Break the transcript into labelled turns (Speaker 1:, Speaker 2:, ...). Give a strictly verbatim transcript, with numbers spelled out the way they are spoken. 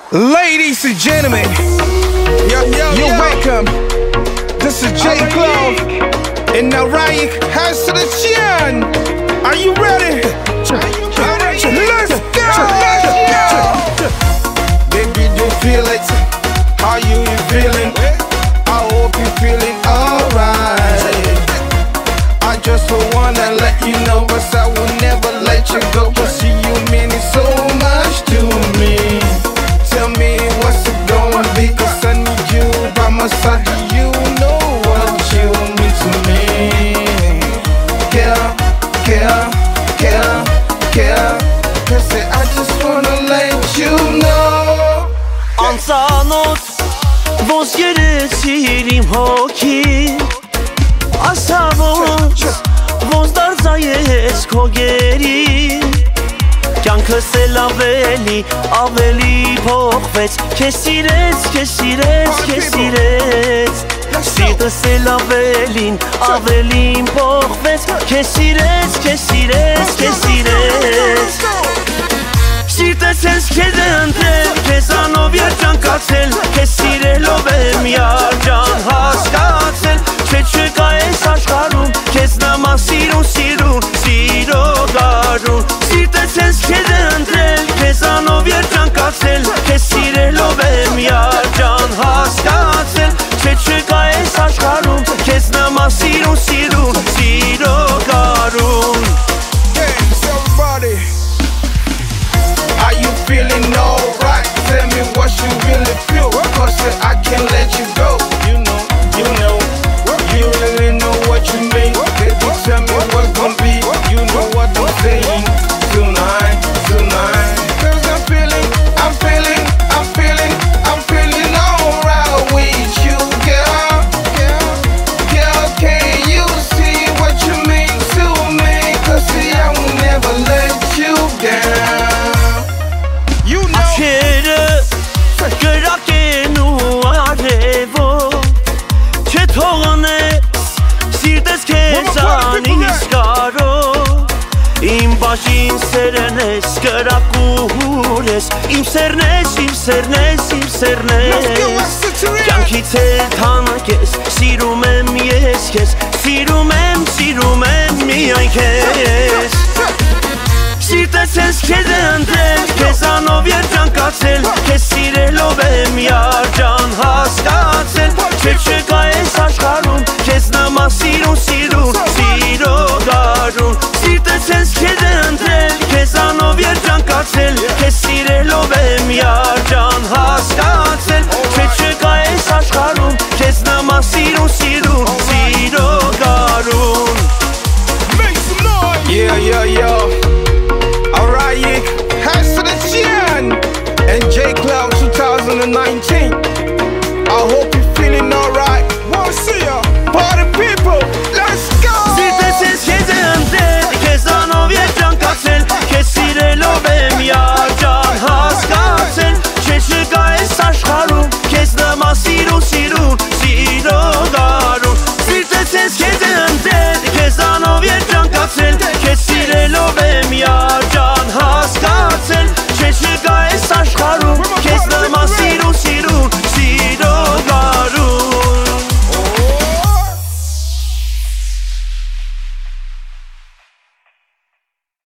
Speaker 1: Ladies and gentlemen, yo, yo, you're yo. welcome. This is J. Clove and now Ryan has to the chin. Are you ready? Let's go! Baby, do you feel it? How you feeling? I hope you're feeling alright. I just wanna let you know, but I will never let you go. Cause you mean it so much to me. Tell me what's it gonna be, cause I need you by my side. You know what you mean to me. Care, care, care, care. Cause I just wanna let you know.
Speaker 2: Անծանոթ ոսկերեցիր իմ հոգին, ասավոց ոնց դարձայեց քո գերին, կյանքս էլ ավելի, ավելի փոխվեց, քեզ սիրեց, քեզ սիրեց, քեզ սիրեց, սիրտս էլ ավելին, ավելին փոխվեց, քեզ սիրեց, քեզ սիրեց, քեզ սիրեց, սիրտս ես քեզ ընտրել, քեզանով երջանկացել, քեզ սիրելով եմ երջան հասկացել, չէ չկա ես աշխարհում, քեզ նման սիրուն, սիրուն, սիրո գարուն, սիրտս ես քեզ ընտրել, քեզանով երջանկացել, քեզ սիրելով եմ երջան հասկացել, չէ չկա ես աշխարհում, քեզ նման սիրուն, սիրուն, սիրո գարուն.
Speaker 1: Are you feeling alright? Tell me what you really feel, cause I can't let you go. You know, you know, you really know what you mean. Baby, tell me what's gonna be. You know what I'm saying. Tonight, tonight. Cause I'm feeling, I'm feeling, I'm feeling, I'm feeling alright with you, girl. Girl, can you see what you mean to me? Cause I will never let you down.
Speaker 2: Կրակեն ու արևով Չէ թողնես Սիրտես քեզ անիս կարով Իմ բաժին սերն ես կրակուր ես Իմ սերն ես, իմ սերն ես, իմ սերն ես Կյանքից էլ թանկ ես Սիրում եմ ես քեզ Սիրում եմ, սիրում եմ միայն քեզ Սիրտես ես քեզ ընտրել Քեզանով երջան